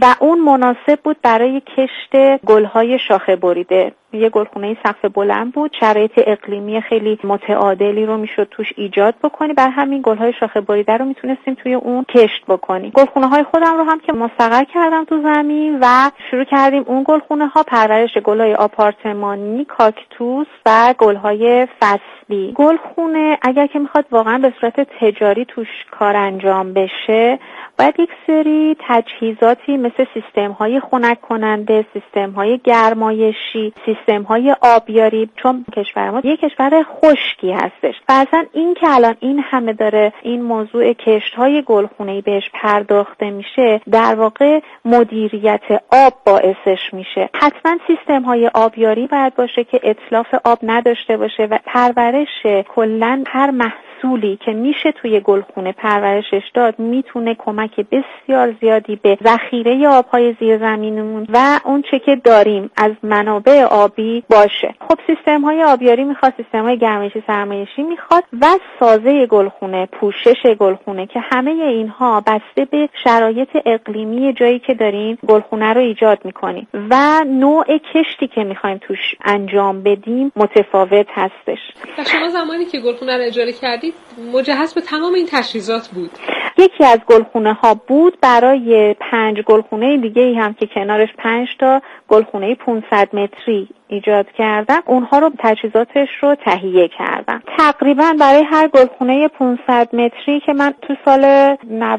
و اون مناسب بود برای کشت گل‌های شاخه بریده. یه گلخونه سقف بلند بود، شرایط اقلیمی خیلی متعادلی رو میشد توش ایجاد بکنی، بر همین گل‌های شاخه بریده رو میتونستیم توی اون کشت بکنیم. گلخونه‌های خودم رو هم که مستقر کردم تو زمین و شروع کردیم اون گلخونه‌ها پرورش گل‌های آپارتمانی، کاکتوس و گل‌های فصلی. گلخونه اگر که میخواد واقعا به صورت تجاری توش کار انجام بشه، باید یک سری تجهیزاتی مثل سیستم‌های خنک کننده، سیستم‌های گرمایشی، سیستم‌های آبیاری، چون کشور ما یک کشور خشکی هستش و اصلا این که الان این همه داره این موضوع کشت‌های گلخونه‌ای بهش پرداخته میشه، در واقع مدیریت آب باعثش میشه. حتما سیستم‌های آبیاری باید باشه که اتلاف آب نداشته باشه و پرورش کلاً هر محصولی که میشه توی گلخونه پرورشش داد میتونه کمک بسیار زیادی به ذخیره آبهای زیرزمینیمون و اون چه که داریم از منابع آبی باشه. خب سیستم‌های آبیاری میخواد، سیستم‌های گرمایشی سرمایشی میخواد و سازه گلخونه، پوشش گلخونه که همه اینها بسته به شرایط اقلیمی جایی که داریم گلخونه رو ایجاد میکنیم و نوع کشتی که میخوایم توش انجام بدیم متفاوت هستش. و شما زمانی که گلخونه رو اجاره کردید مجهز به تمام این تجهیزات بود؟ یکی از گلخونه ها بود برای 5 گلخونه دیگه ای هم که کنارش 5 تا گلخونه 500 متری ایجاد کردم، اونها رو تجهیزاتش رو تهیه کردم. تقریبا برای هر گلخونه 500 متری که من تو سال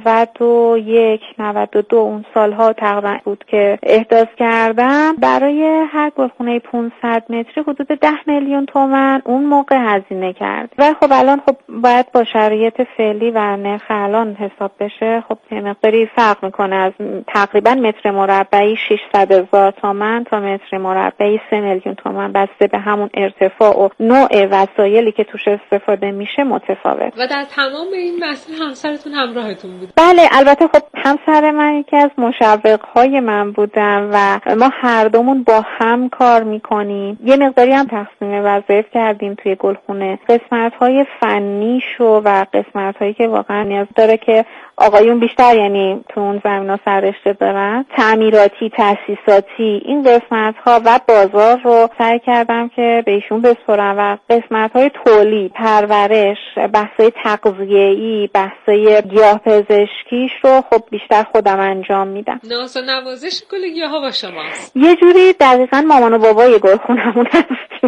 91 92 اون سالها تقریبا بود که احداث کردم، برای هر گلخونه 500 متری حدود 10 میلیون تومان اون موقع هزینه کرد و خب الان خب باید با شرایط فعلی و نرخ الان حساب بشه، خب یه مقداری فرق میکنه، از تقریبا متر مربعی 600,000 تومان تا متر مربعی 3 میلیون تومان بسته به همون ارتفاع و نوع وسایلی که توش استفاده میشه متفاوت. و در تمام این مسیر همسرتون همراهتون بود؟ بله، البته خب همسر من یکی از مشوق‌های من بودن و ما هر دومون با هم کار میکنیم. یه مقداری هم تقسیم وظایف کردیم توی گلخونه، قسمت‌های فنیشو و قسمت‌هایی که واقعا نیاز داره که آقایون بیشتر یعنی تو اون زمینا سررشته دارن، تعمیراتی، تاسیساتی، این قسمت‌ها و بازار رو سعی کردم که به ایشون بسپارم و قسمت‌های تولید، پرورش، بحث‌های تغذیه‌ای، بحث‌های گیاه‌پزشکیش رو خب بیشتر خودم انجام میدم. ناز و نوازش گل گیاها با شماست. یه جوری دقیقاً مامان و بابای گلخونمون هستیم.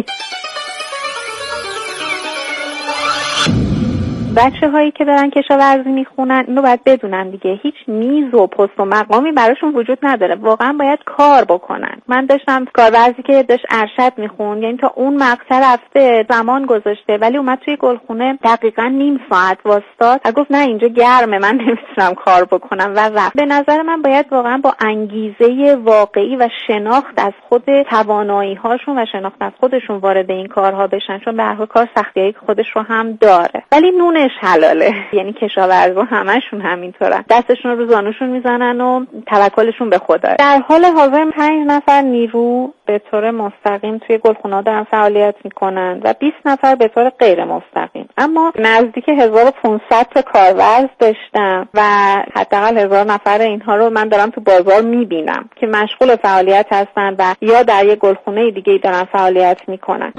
بچه‌هایی که دارن کشاورزی میخونن اینو باید بدونن دیگه، هیچ میز و پست و مقامی براشون وجود نداره، واقعا باید کار بکنن. من داشتم کارورزی که داشت ارشد میخون، یعنی تا اون مقطع رفته، زمان گذاشته، ولی اومد توی گلخونه دقیقاً نیم ساعت واسطاد و گفت نه اینجا گرمه، من نمیتونم کار بکنم و رفت. به نظر من باید واقعا با انگیزه واقعی و شناخت از خود توانایی‌هاشون و شناخت از خودشون وارد این کارها بشن، چون به هر حال کار سختیایی خودش رو هم داره، ولی نونش حلاله. یعنی کشاورزا همشون همینطورن، دستشون رو زانوشون میزنن و توکلشون به خدا. در حال حاضر 5 نفر نیرو به طور مستقیم توی گلخونه‌ها دارن فعالیت میکنن و 20 نفر به طور غیر مستقیم، اما نزدیک 1500 تا کارورز داشتم و حداقل 1000 نفر اینها رو من دارم تو بازار میبینم که مشغول فعالیت هستن و یا در یک گلخونه دیگه دارن فعالیت میکنن.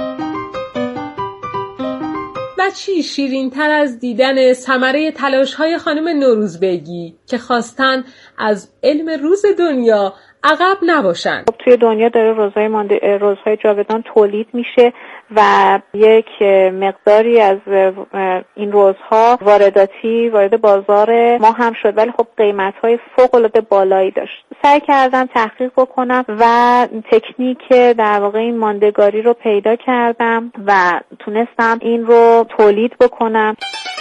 و چی شیرین‌تر از دیدن ثمره تلاش‌های خانم نوروزبگی که خواستن از علم روز دنیا عقب نباشن. خب توی دنیا داره روزهای جاودان تولید میشه و یک مقداری از این روزها وارداتی وارد بازار ما هم شد، ولی خب قیمت‌های فوق‌العاده بالایی داشت. سعی کردم تحقیق بکنم و تکنیک در واقع این ماندگاری رو پیدا کردم و تونستم این رو تولید بکنم.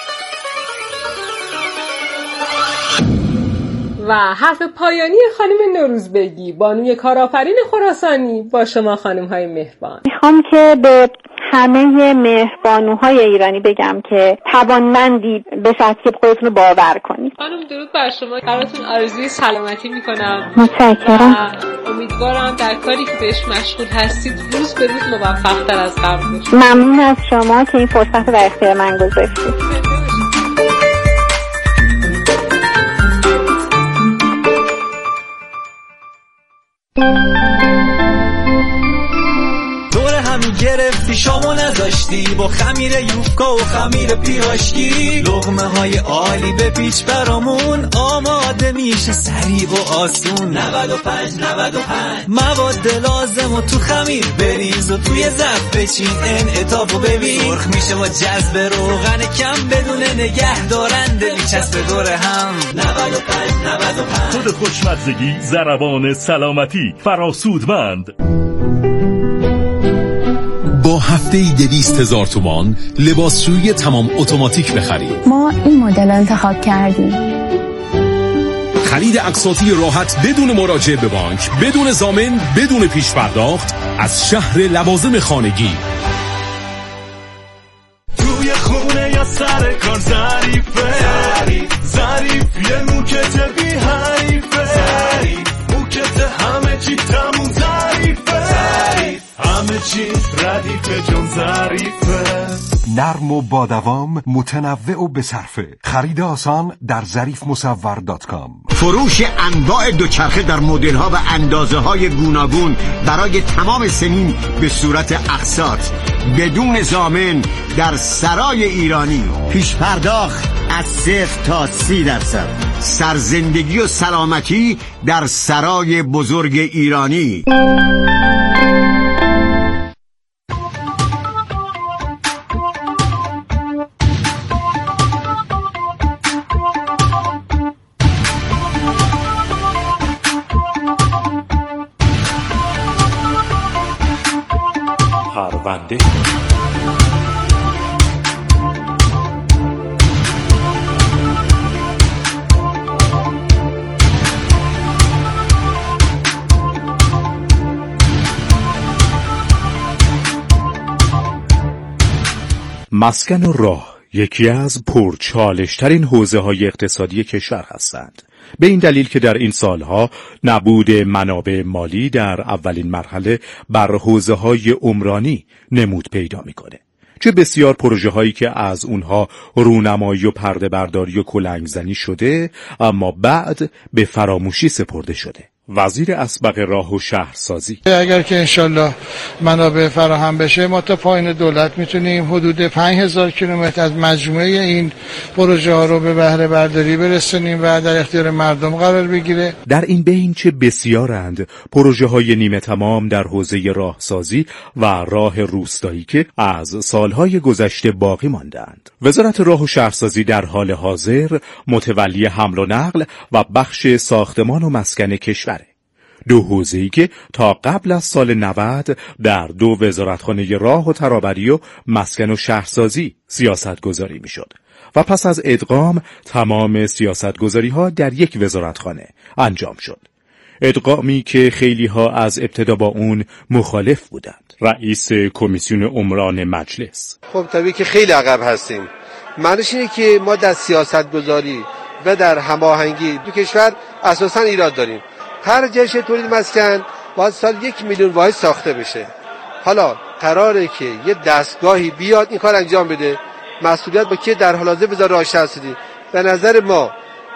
و حرف پایانی خانم نوروزبگی، بانوی کارآفرین خراسانی، با شما خانم‌های مهربان. میخوام که به همه مهربانوهای ایرانی بگم که توانمندی، به شرطی که خودتون رو باور کنید. خانم درود بر شما، براتون آرزوی سلامتی میکنم. متشکرم. و امیدوارم در کاری که بهش مشغول هستید روز به روز موفق‌تر از قبل باشید. ممنون از شما که این فرصت رو در اختیار من گذاشتید. دور همی گرفتی شامو نذاشتی، با خمیر یوفکا و خمیر پیراشکی لقمه های عالی به پیچ برامون آماده میشه سریع و آسون. 95 مواد لازم و تو خمیر بریز و توی ظرف بچین انعطافو ببین. سرخ میشه با جذب روغن کم بدون نگه دارنده میچسب دور هم. 95 خود خوشمزگی ضربان سلامتی فراسودمند. با هفته‌ای 200,000 تومان لباسشویی تمام اتوماتیک بخرید. ما این مدل انتخاب کردیم. خرید اقساطی راحت بدون مراجعه به بانک، بدون ضامن، بدون پیش پرداخت از شهر لوازم خانگی. توی خونه یا سر کار ظریفه، ظریف یه موکت بی حریفه، موکت همه چی تموم ظریفه، همه چی ردیفه جون ظریفه. نرم و با دوام، متنوع و بصرفه. خرید آسان در ظریفمصور.com. فروش انواع دوچرخه در مدل‌ها و اندازه‌های گوناگون برای تمام سنین به صورت اقساط بدون ضامن در سرای ایرانی. پیش پرداخت از 0 تا 30%. سرزندگی و سلامتی در سرای بزرگ ایرانی. پرونده مسکن و راه یکی از پرچالش‌ترین حوزه‌های اقتصادی کشور هستند. به این دلیل که در این سالها نبود منابع مالی در اولین مرحله بر حوزه‌های عمرانی نمود پیدا می‌کنه. چه بسیار پروژه هایی که از اونها رونمایی و پرده برداری و کلنگزنی شده اما بعد به فراموشی سپرده شده. وزیر اسبق راه و شهرسازی: اگر که انشالله منابع فراهم بشه ما تا پایین دولت میتونیم حدود 5000 کیلومتر از مجموعه این پروژه ها رو به بهره برداری برسونیم و در اختیار مردم قرار بگیره. در این بین چه بسیارند پروژه های نیمه تمام در حوزه راهسازی و راه روستایی که از سالهای گذشته باقی ماندند. وزارت راه و شهرسازی در حال حاضر متولی حمل و نقل و بخش ساختمان و مسکن کشور، دو حوزه‌ای که تا قبل از سال 90 در دو وزارتخانه راه و ترابری و مسکن و شهرسازی سیاستگذاری میشد و پس از ادغام تمام سیاستگذاری‌ها در یک وزارتخانه انجام شد. ادغامی که خیلی‌ها از ابتدا با اون مخالف بودند. رئیس کمیسیون عمران مجلس: خب طبیعی که خیلی عقب هستیم. معنیش اینه که ما در سیاستگذاری و در هماهنگی دو کشور اساساً ایراد داریم. هر جهش تولید مسکن باید سال 1 میلیون واحد ساخته بشه. حالا قراره که یه دستگاهی بیاد این کار انجام بده. مسئولیت با که در حال حاضر وزارت راه و شهرسازی. به نظر ما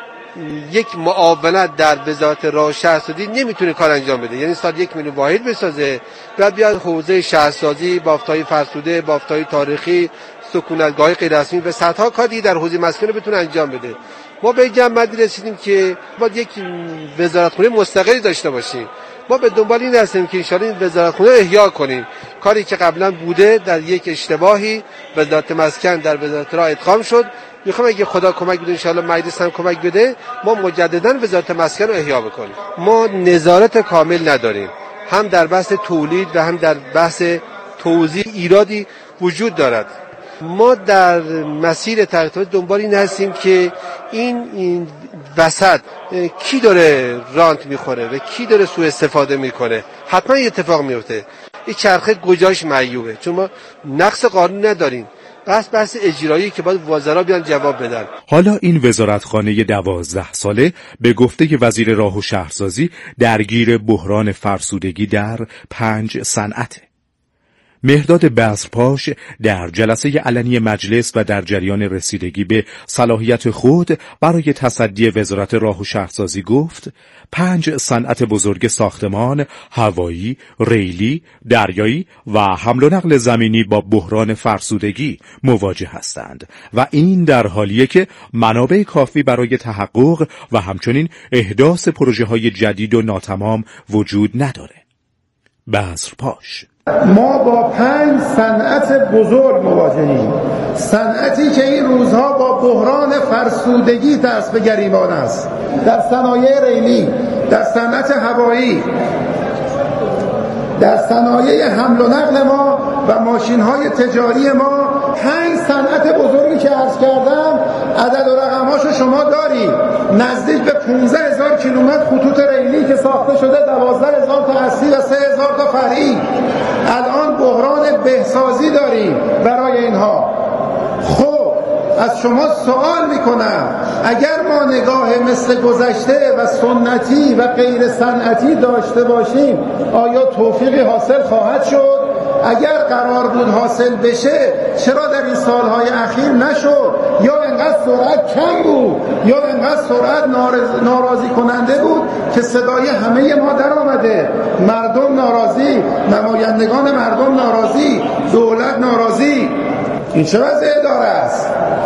یک معاونت در وزارت راه و شهرسازی نمیتونه کار انجام بده. یعنی سال 1 میلیون واحد بسازه، بعد بیاد حوزه شهرسازی، بافت‌های فرسوده، بافت‌های تاریخی، سکونتگاه‌های غیر رسمی و صدها کار دیگه در حوزه مسکن بتونه انجام بده. ما به جمعیتی رسیدیم که باید یک وزارتخانه مستقلی داشته باشیم. ما به دنبال این هستیم که انشاءالله این وزارتخانه احیا کنیم. کاری که قبلا بوده در یک اشتباهی وزارت مسکن در وزارت راه ادغام شد. میخوام اگه خدا کمک بده انشاءالله مجلس هم کمک بده ما مجددا وزارت مسکن رو احیا بکنیم. ما نظارت کامل نداریم، هم در بحث تولید و هم در بحث توزیع ایرادی وجود دارد. ما در مسیر تغییرات دنبال این هستیم که این وسط کی داره رانت میخوره و کی داره سوء استفاده میکنه. حتما یه اتفاق میفته. این چرخه گجاش معیوبه چون ما نقص قانون نداریم. بحث اجرایی که باید وزرا بیان جواب بدن. حالا این وزارتخانه 12 ساله به گفته وزیر راه و شهرسازی درگیر بحران فرسودگی در 5 صنعته. مهرداد بصرپاش در جلسه علنی مجلس و در جریان رسیدگی به صلاحیت خود برای تصدی وزارت راه و شهرسازی گفت 5 صنعت بزرگ ساختمان، هوایی، ریلی، دریایی و حمل و نقل زمینی با بحران فرسودگی مواجه هستند و این در حالیه که منابع کافی برای تحقق و همچنین احداث پروژه‌های جدید و ناتمام وجود نداره. بصرپاش: ما با 5 صنعت بزرگ مواجهیم، صنعتی که این روزها با بحران فرسودگی دست به گریبان است. در صنایع ریلی، در صنعت هوایی، در صنایع حمل و نقل ما و ماشین‌های تجاری ما 5 صنعت بزرگی که عرض کردم عدد و رقم‌هاشو شما دارید. نزدیک به 15,000 کیلومتر خطوط ریلی که ساخته شده، 12,000 تا اصلی و 3,000 تا فرعی. الان بحران بهسازی داریم برای اینها. خب از شما سوال میکنم، اگر ما نگاه مثل گذشته و سنتی و غیر صنعتی داشته باشیم آیا توفیقی حاصل خواهد شد؟ اگر قرار بود حاصل بشه چرا در این سالهای اخیر نشد؟ یا انقدر سرعت کم بود یا انقدر سرعت ناراضی کننده بود که صدای همه ما در آمده. مردم ناراضی، نمایندگان مردم ناراضی، دولت ناراضی. این چه وضع اداره است؟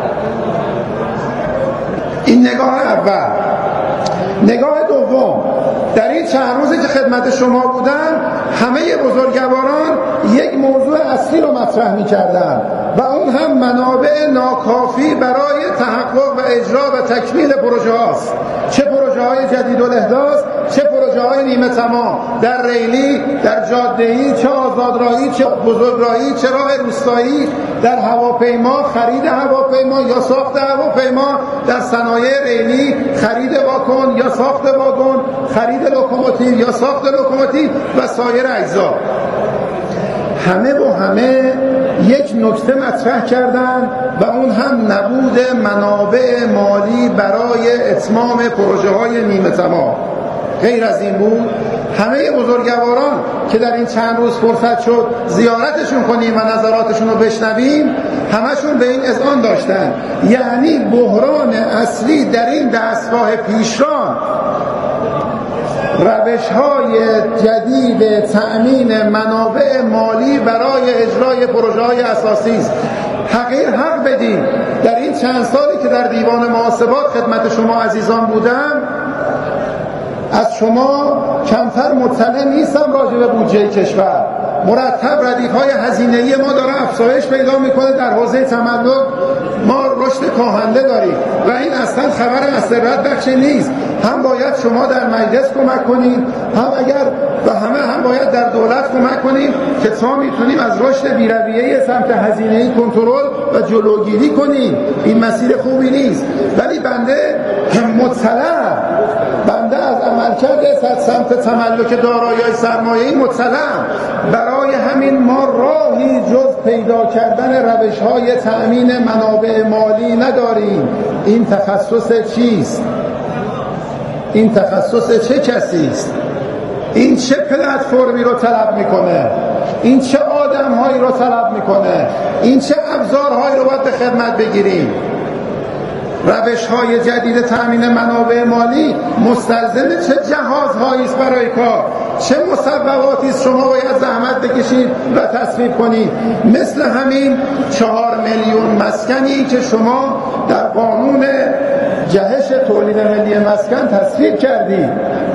این نگاه اول. نگاه دوم، در این چند روزی که خدمت شما بودم همه بزرگواران یک موضوع اصلی رو مطرح می‌کردن و اون هم منابع ناکافی برای تحقق و اجرا و تکمیل پروژه هاست. چه پروژه های جدید الاحداث، چه پروژه های نیمه تمام، در ریلی، در جاده‌ای، چه آزادراهی، چه بزرگراهی، چه راه روستایی، در هواپیما، خرید هواپیما یا ساخت هواپیما، در صنایع ریلی خرید واگن یا ساخت واگن، خرید لوکوموتیو یا ساخت لوکوموتیو و سایر اجزا. همه یک نکته مطرح کردن و اون هم نبود منابع مالی برای اتمام پروژه های نیمه تمام. غیر از این بود همه بزرگواران که در این چند روز فرصت شد زیارتشون کنیم و نظراتشون رو بشنویم، همشون به این اذعان داشتن، یعنی بحران اصلی در این دستگاه پیشران روش‌های جدید تأمین منابع مالی برای اجرای پروژه‌های اساسی است. حق بدیم. در این چند سالی که در دیوان محاسبات خدمت شما عزیزان بودم، از شما کمتر مطلع نیستم راجع به بودجه کشور. مرتب ردیف‌های هزینه‌ای ما داره افزایش پیدا میکنه. در حوزه تملک ما رشد کاهنده داریم و این اصلا خبر مسرت بخشی نیست. هم باید شما در مجلس کمک کنید، هم باید در دولت کمک کنیم که تا میتونیم از رشد بی‌رویه سمت هزینه‌ای کنترل و جلوگیری کنیم. این مسیر خوبی نیست، ولی بنده از عملکرد سمت تملک دارایی‌های سرمایه‌ای مطلعم. برای همین ما راهی جز پیدا کردن روش‌های تأمین منابع مالی نداریم. این تخصص چیست؟ این تخصص چه کسی است؟ این چه پلتفرمی رو طلب میکنه؟ این چه آدم‌هایی رو طلب میکنه؟ این چه ابزارهایی رو باید به خدمت بگیریم؟ روش‌های جدید تأمین منابع مالی مستلزم چه جهازهایی است برای کار؟ چه مصوباتی است شما باید زحمت بکشید و تصویب کنید؟ مثل همین 4 میلیون مسکنی که شما در قانون جهش تولید ملی مسکن تصویب کردید.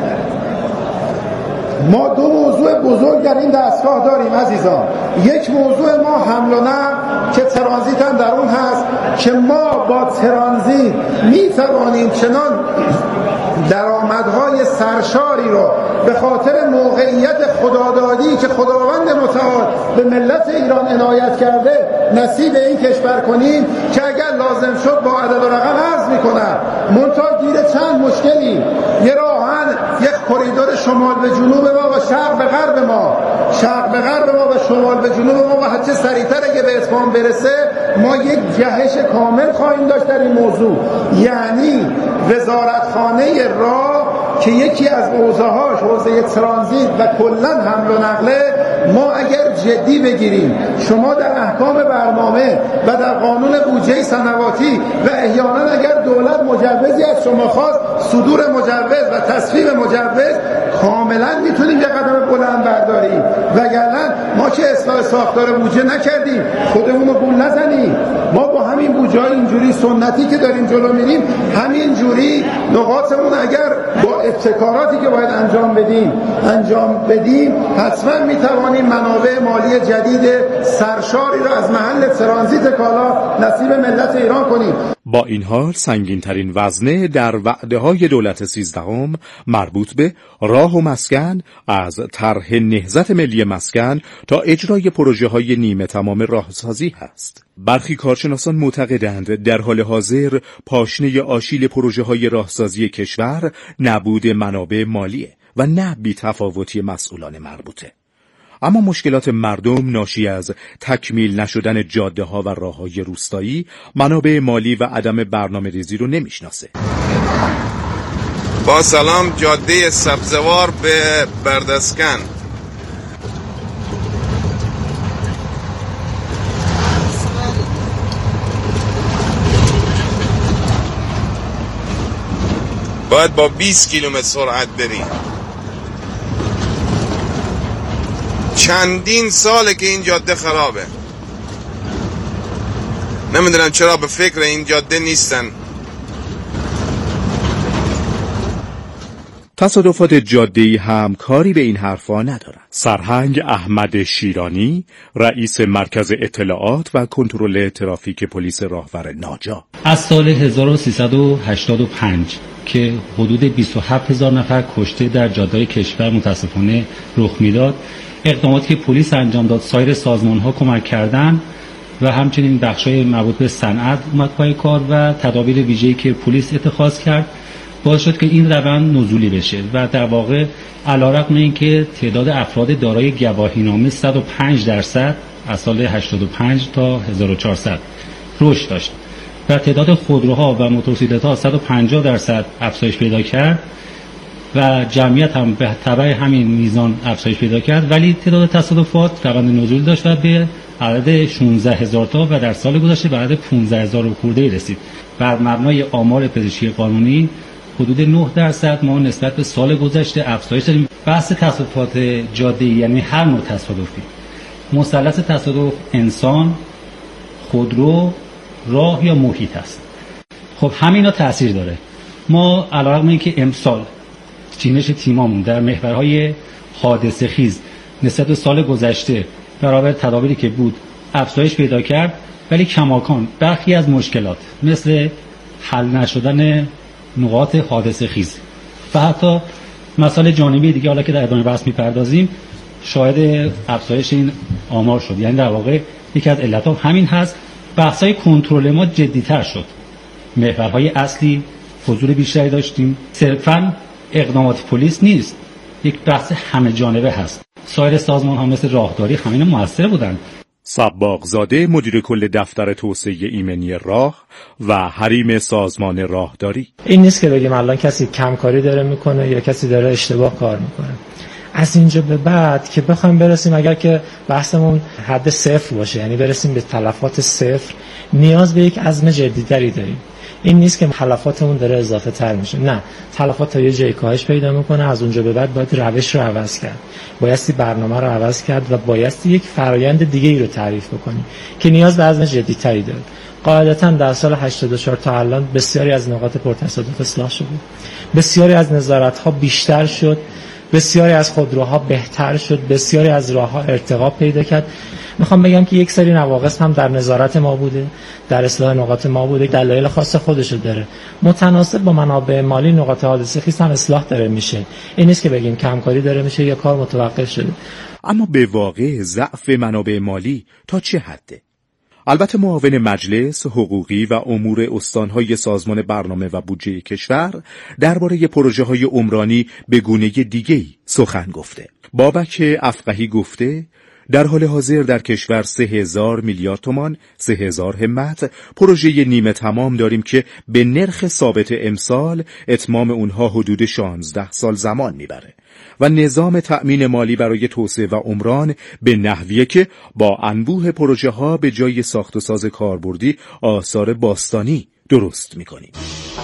ما 2 موضوع بزرگ در این دستگاه داریم عزیزان. یک موضوع ما حمل و نقل که ترانزیت هم در اون هست که ما با ترانزیت میتوانیم چنان درآمدهای سرشاری رو به خاطر موقعیت خدادادی که خداوند متعال به ملت ایران عنایت کرده نصیب این کشور کنیم که اگر لازم شد با عدد و رقم عرض میکنم منتها گیر چند مشکلی. یه راهن یک کریدور شمال به جنوب ما و شرق به غرب ما، شرق به غرب ما و شمال به جنوب ما و هرچه سریعتر اگه به اتمام برسه ما یک جهش کامل خواهیم داشت در این موضوع. یعنی وزارتخانه راه که یکی از حوزه‌هاش حوزه ترانزیت و کلاً حمل و نقله، ما اگر جدی بگیریم، شما در احکام برنامه و در قانون بودجه سنواتی و احیانا اگر دولت مجوزی از شما خواست، صدور مجوز و تصویب مجوز، کاملا میتونیم یه قدم بلند برداریم. وگرنه ما که اصلاح ساختار بودجه نکردیم، خودمون رو گول نزنیم. ما با همین بودجه‌های اینجوری سنتی که داریم جلو میریم، همین جوری نقاطمون اگر با ابتکاراتی که باید انجام بدیم، حتما میتوانیم منابع مالی جدید سرشاری را از محل ترانزیت کالا نصیب ملت ایران کنیم. با این حال سنگین‌ترین وزنه در وعده‌های دولت 13 مربوط به راه و مسکن، از طرح نهضت ملی مسکن تا اجرای پروژه‌های نیمه تمام راهسازی هست. برخی کارشناسان معتقدند در حال حاضر پاشنه آشیل پروژه‌های راهسازی کشور نبود منابع مالیه و نه بی‌تفاوتی مسئولان مربوطه. اما مشکلات مردم ناشی از تکمیل نشدن جاده‌ها و راه‌های روستایی منابع مالی و عدم برنامه‌ریزی رو نمیشناسه. با سلام، جاده سبزوار به بردسکن. باید با 20 کیلومتر سرعت بریم. چندین ساله که این جاده خرابه. نمیدونم چرا به فکر این جاده نیستن. تصادفات جاده‌ای هم کاری به این حرفا ندارن. سرهنگ احمد شیرانی، رئیس مرکز اطلاعات و کنترل ترافیک پلیس راهور ناجا: از سال 1385 که حدود 27,000 نفر کشته در جاده‌های کشور متاسفانه رخ میداد، اقداماتی که پلیس انجام داد، سایر سازمان‌ها کمک کردند و همچنین بخش‌های مربوط به صنعت اومد پای کار و تدابیر ویژه‌ای که پلیس اتخاذ کرد باعث شد که این روند نزولی بشه و در واقع علیرغم اینکه تعداد افراد دارای گواهینامه 105% از سال 85 تا 1400 رشد داشت و تعداد خودروها و موتورسیکلت‌ها 150% افزایش پیدا کرد و جمعیت هم به تبع همین میزان افزایش پیدا کرد، ولی تعداد تصادفات روند نزول داشت و به عدد 16,000 تا و در سال گذشته به عدد 15,000 خورده رسید. بر مبنای آمار پزشکی قانونی حدود 9% ما نسبت به سال گذشته افزایش داریم. بحث تصادفات جاده‌ای یعنی هر نوع تصادفی، مثلث تصادف انسان، خودرو، راه یا محیط است. خب همینا تاثیر داره. ما علیرغم اینکه امسال چینش تیمامون در محورهای حادثه خیز نسبت به سال گذشته برابر تدابیری که بود افزایش پیدا کرد، ولی کماکان برخی از مشکلات مثل حل نشدن نقاط حادثه خیز و حتی مسائل جانبی دیگه، حالا که در ادامه بحث میپردازیم، شاهد افزایش این آمار شد. یعنی در واقع یکی از علتها همین هست. بحث‌های کنترل ما جدی‌تر شد. محورهای اصلی حضور بیشتری داشتیم. صرفاً اقدامات پلیس نیست، یک بحث همه جانبه هست. سایر سازمان‌ها مثل راهداری همین موثر بودند. صباغزاده، مدیر کل دفتر توسعه ایمنی راه و حریم سازمان راهداری: این نیست که بگیم الان کسی کمکاری داره میکنه یا کسی داره اشتباه کار میکنه. از اینجا به بعد که بخوایم برسیم، اگر که بحثمون حد صفر باشه، یعنی برسیم به تلفات صفر، نیاز به یک عزم جدی‌تری داریم. این نیست که تلفاتمون داره اضافه تر میشه، نه، تلفات تا یه جای کاهش پیدا میکنه. از اونجا به بعد باید روش رو عوض کرد، بایستی برنامه رو عوض کرد و بایستی یک فرایند دیگه ای رو تعریف بکنیم که نیاز به عزم جدی‌تری داره. قاعدتاً در سال 84 تا الان بسیاری از نقاط پرتصادف اصلاح شده، بسیاری از نظارت‌ها بیشتر شد، بسیاری از خودروها بهتر شد، بسیاری از راه‌ها ارتقا پیدا کرد. میخوام بگم که یک سری نواقص هم در نظارت ما بوده، در اصلاح نقاط ما بوده، دلایل خاص خودشو داره. متناسب با منابع مالی نقاط حادثه خیز هم اصلاح داره میشه. این نیست که بگیم کمکاری داره میشه یا کار متوقف شده. اما به واقع ضعف منابع مالی تا چه حده؟ البته معاون مجلس حقوقی و امور استانهای سازمان برنامه و بودجه کشور درباره پروژه‌های عمرانی به گونه دیگه‌ای سخن گفته. بابک افقهی گفته در حال حاضر در کشور 3000 میلیارد تومان، 3000 همت پروژه نیمه تمام داریم که به نرخ ثابت امسال اتمام اونها حدود 16 سال زمان میبره و نظام تأمین مالی برای توسعه و عمران به نحویه که با انبوه پروژه ها به جای ساخت و ساز کاربردی آثار باستانی درست میکنیم.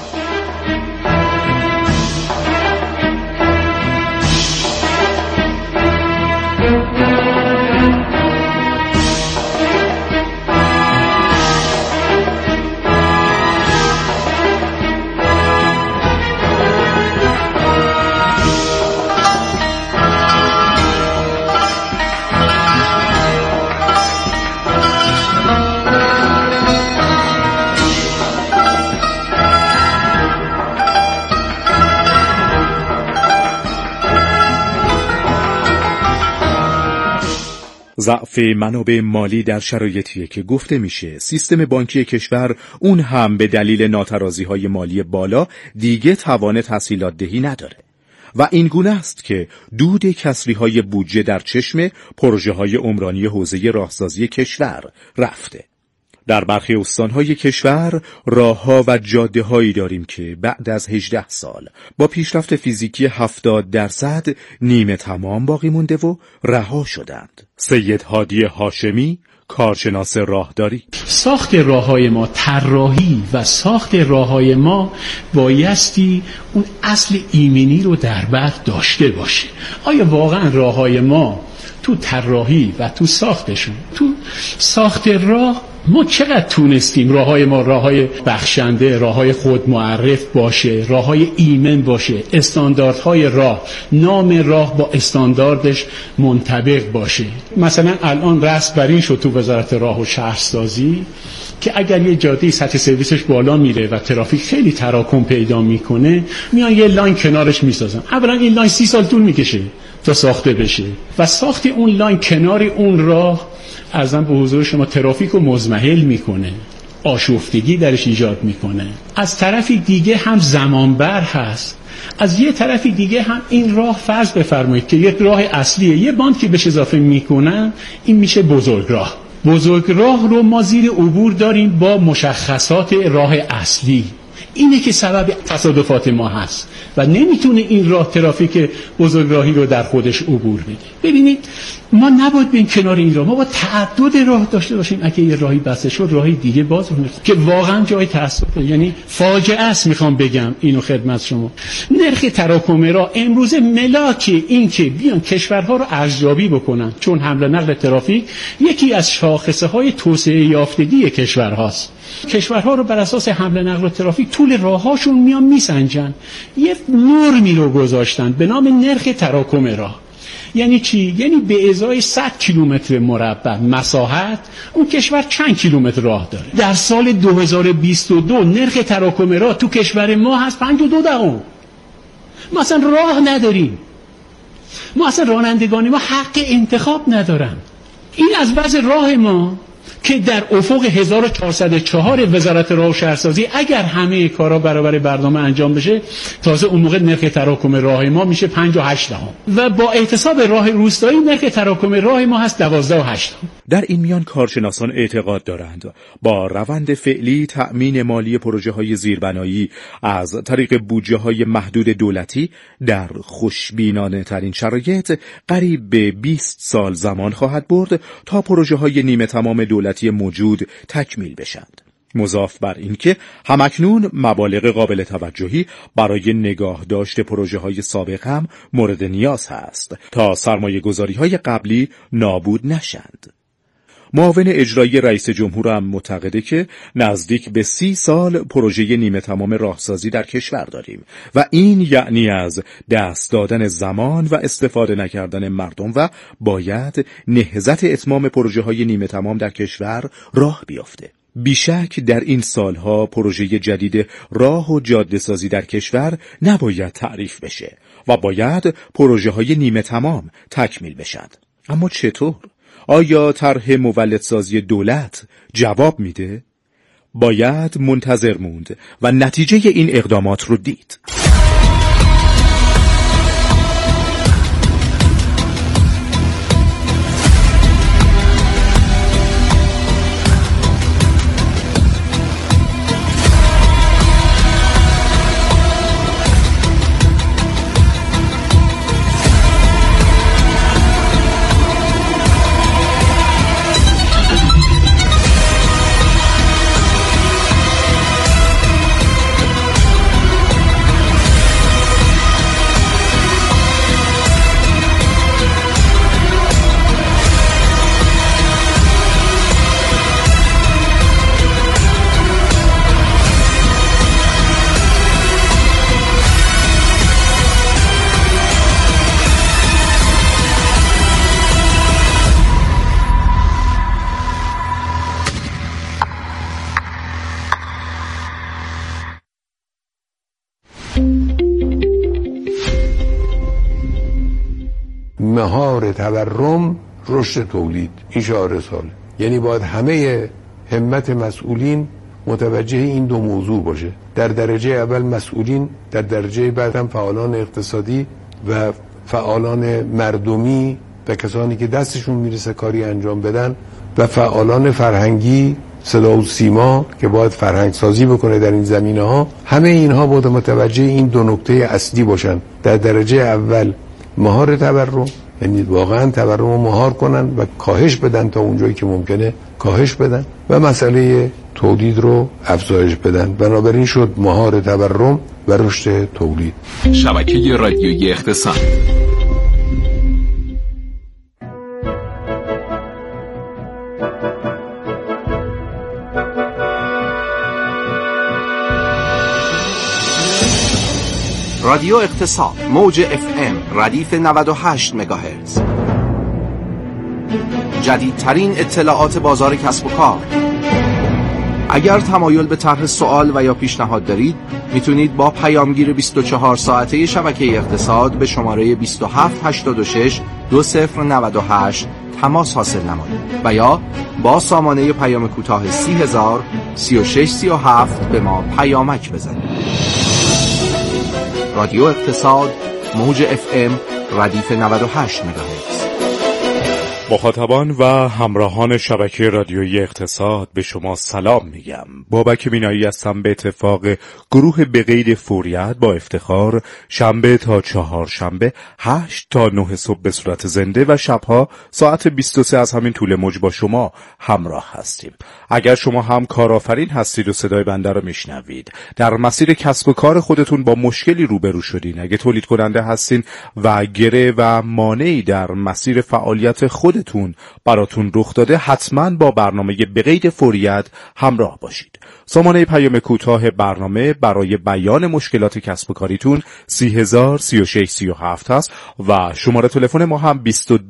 ضعف منابع مالی در شرایطیه که گفته میشه سیستم بانکی کشور اون هم به دلیل ناترازی‌های مالی بالا دیگه توان تسهیلات دهی نداره و این گونه است که دود کسری‌های بودجه در چشم پروژه‌های عمرانی حوزه راهسازی کشور رفته. در برخی استانهای کشور راهها و جاده‌هایی داریم که بعد از 18 سال با پیشرفت فیزیکی 70% نیمه تمام باقی مونده و رها شدند. سید هادی هاشمی، کارشناس راهداری: ساخت راههای ما، طراحی و ساخت راههای ما بایستی اون اصل ایمنی رو در بر داشته باشه. آیا واقعا راههای ما تو طراحی و تو ساختشون، تو ساخت راه ما چقدر تونستیم راههای ما راههای بخشنده، راههای خود معرف باشه، راههای ایمن باشه، استانداردهای راه، نام راه با استانداردش منطبق باشه. مثلا الان رسم بر این شد تو وزارت راه و شهرسازی که اگر یه جاده سطح سرویسش بالا میره و ترافیک خیلی تراکم پیدا میکنه، میان یه لاین کنارش میسازن. اولا این لاین 30 سال طول میکشه تا ساخته بشه و ساخت اون لاین کنار اون راه ارزم به حضور شما ترافیک رو مزمحل میکنه، آشفتگی درش ایجاد میکنه. از طرف دیگه هم زمانبر هست، از یه طرف دیگه هم این راه فرض بفرمایید که یک راه اصلیه، یه باند که بهش اضافه میکنن این میشه بزرگراه. بزرگراه رو ما زیر عبور داریم با مشخصات راه اصلی. اینه که سبب تصادفات ما هست و نمیتونه این راه ترافیک بزرگراهی رو در خودش عبور بده. ببینید ما نباید بین کنار این راه، ما با تعدد راه داشته باشیم. اگه یه راهی بسته شد راهی دیگه باز میشه که واقعا جای تاسف، یعنی فاجعه است. میخوام بگم اینو خدمت شما، نرخ تراکم راه امروز ملاک این که بیان کشورها رو ارزیابی بکنن، چون حمل و نقل ترافیک یکی از شاخصه های توسعه یافتگی کشورهاست. کشورها رو بر اساس حمل و نقل و ترافیک طول راههاشون میان میسنجن، یه نرمی رو گذاشتن به نام نرخ تراکم راه. یعنی چی؟ یعنی به ازای 100 کیلومتر مربع مساحت اون کشور چند کیلومتر راه داره. در سال 2022 نرخ تراکم راه تو کشور ما هست 52. ما اصلا راه نداریم، ما اصلا رانندگان ما حق انتخاب ندارن. این از وضع راه ما که در افق 1404 وزارت راه و شهرسازی اگر همه کارا برابر برنامه انجام بشه، تازه اون موقع نرخ تراکم راه ما میشه 5.8 و با احتساب راه روستایی نرخ تراکم راه ما هست 12.8. در این میان کارشناسان اعتقاد دارند با روند فعلی تأمین مالی پروژه‌های زیربنایی از طریق بودجه‌های محدود دولتی در خوشبینانه ترین شرایط قریب به 20 سال زمان خواهد برد تا پروژه‌های نیمه تمام دولتی موجود تکمیل بشند. مضاف بر این که همکنون مبالغ قابل توجهی برای نگاه داشت پروژه‌های سابق هم مورد نیاز هست تا سرمایه‌گذاری‌های قبلی نابود نشند. معاون اجرایی رئیس جمهور هم معتقده که نزدیک به 30 سال پروژه نیمه تمام راهسازی در کشور داریم و این یعنی از دست دادن زمان و استفاده نکردن مردم و باید نهضت اتمام پروژه‌های نیمه تمام در کشور راه بیافته. بیشک در این سالها پروژه جدید راه و جاده سازی در کشور نباید تعریف بشه و باید پروژه‌های نیمه تمام تکمیل بشند. اما چطور؟ آیا طرح مولدسازی دولت جواب میده؟ باید منتظر موند و نتیجه این اقدامات رو دید. مهار تورم رشد تولید، این شعار ساله. یعنی باید همه همت مسئولین متوجه این دو موضوع باشه. در درجه اول مسئولین، در درجه بعد هم فعالان اقتصادی و فعالان مردمی و کسانی که دستشون میرسه کاری انجام بدن و فعالان فرهنگی، صدا و سیما که باید فرهنگ سازی بکنه در این زمینه ها. همه اینها باید متوجه این دو نکته اصلی باشن. در درجه اول مهار تورم، یعنی واقعا تورم رو مهار کنن و کاهش بدن تا اونجایی که ممکنه کاهش بدن و مسئله تولید رو افزایش بدن. بنابراین شد مهار تورم و رشد تولید. شبکه رادیویی اقتصاد. رادیو اقتصاد، موج FM ردیف 98 مگاهرتز. جدیدترین اطلاعات بازار کسب و کار. اگر تمایل به طرح سوال و یا پیشنهاد دارید، میتونید با پیامگیر 24 ساعته شبکه اقتصاد به شماره 2786 2098 تماس حاصل نمایید و یا با سامانه پیام کوتاه 30000 3637 به ما پیامک بزنید. رادیو اقتصاد، موج FM ردیف 98 مگاهرتز. مخاطبان و همراهان شبکه رادیویی اقتصاد به شما سلام میگم. بابک بینایی هستم. به اتفاق گروه به قید فوریت با افتخار شنبه تا چهارشنبه 8 تا 9 صبح به صورت زنده و شبها ساعت 23 از همین طول موج با شما همراه هستیم. اگر شما هم کارآفرین هستید و صدای بنده رو میشنوید، در مسیر کسب و کار خودتون با مشکلی روبرو شدین، اگه تولید کننده هستین و گره و مانعی در مسیر فعالیت خودتون براتون رخ داده، حتما با برنامه به قید فوریت همراه باشید. سامانه پیام کوتاه برنامه برای بیان مشکلات کسب و کاریتون 30000 3637 هست و شماره تلفن ما هم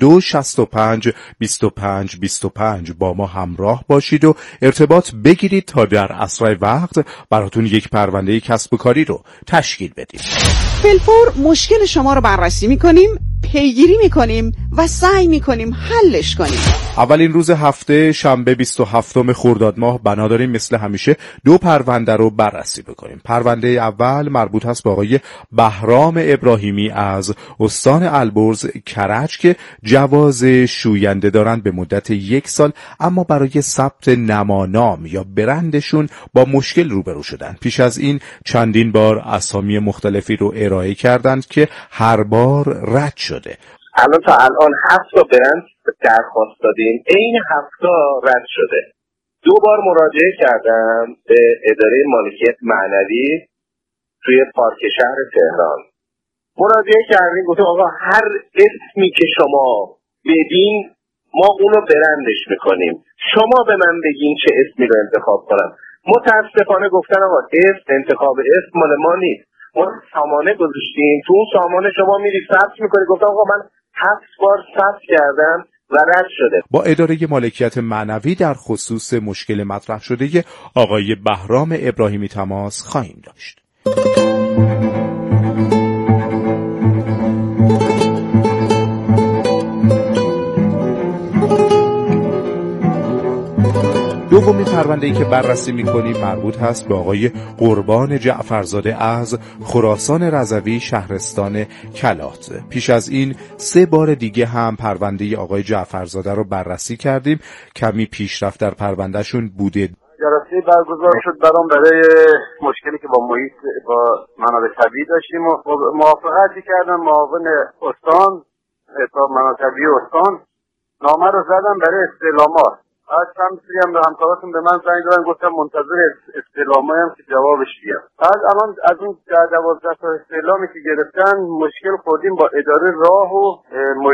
2265 25 25. با ما همراه باشید و ارتباط بگیرید تا در اسرع وقت براتون یک پرونده کسب و کاری رو تشکیل بدیم. فلفور مشکل شما رو بررسی می‌کنیم، پیگیری می‌کنیم و سعی می‌کنیم حلش کنیم. اولین روز هفته شنبه 27 خرداد ماه بنا داریم مثل همیشه دو پرونده رو بررسی بکنیم. پرونده اول مربوط هست به آقای بهرام ابراهیمی از استان البرز کرج که جواز شوینده دارند به مدت 1 سال، اما برای ثبت نمانام یا برندشون با مشکل روبرو شدن. پیش از این چندین بار اسامی مختلفی رو ارائه کردند که هر بار رد شده. الان تا الان 7 تا برند درخواست دادیم، این 7 تا رد شده. 2 بار مراجعه کردم به اداره مالکیت معنوی توی پارک شهر تهران. مراجعه کردیم، گفتم آقا هر اسمی که شما بدین ما اونو برندش میکنیم، شما به من بگین چه اسمی رو انتخاب کنم. متاسفانه گفتن آقا انتخاب اسم مال ما نیست، ما سامانه گذاشتیم، تو اون سامانه شما میری ثبت میکنی. گفتم آقا من 7 بار ثبت کردم و رد شده. با اداره مالکیت معنوی در خصوص مشکل مطرح شده آقای بهرام ابراهیمی تماس خواهیم داشت. دومین پرونده‌ای که بررسی می‌کنیم مربوط هست به آقای قربان جعفرزاده از خراسان رضوی شهرستان کلات. پیش از این 3 بار دیگه هم پرونده آقای جعفرزاده رو بررسی کردیم. کمی پیشرفت در پروندهشون بوده. جلسه برگزار شد برای مشکلی که با محیط با منابع طبیعی داشتیم و موافقتی کردم معاون استان تا منابع طبیعی استان نامه رو زدم برای استعلامات. از چند سری هم همکاراتون به من زنگ زدن، گفتم منتظر استعلامایم که جوابش بیاد. الان از اون 12 تا استعلامی که گرفتن مشکل خوردیم با اداره راه و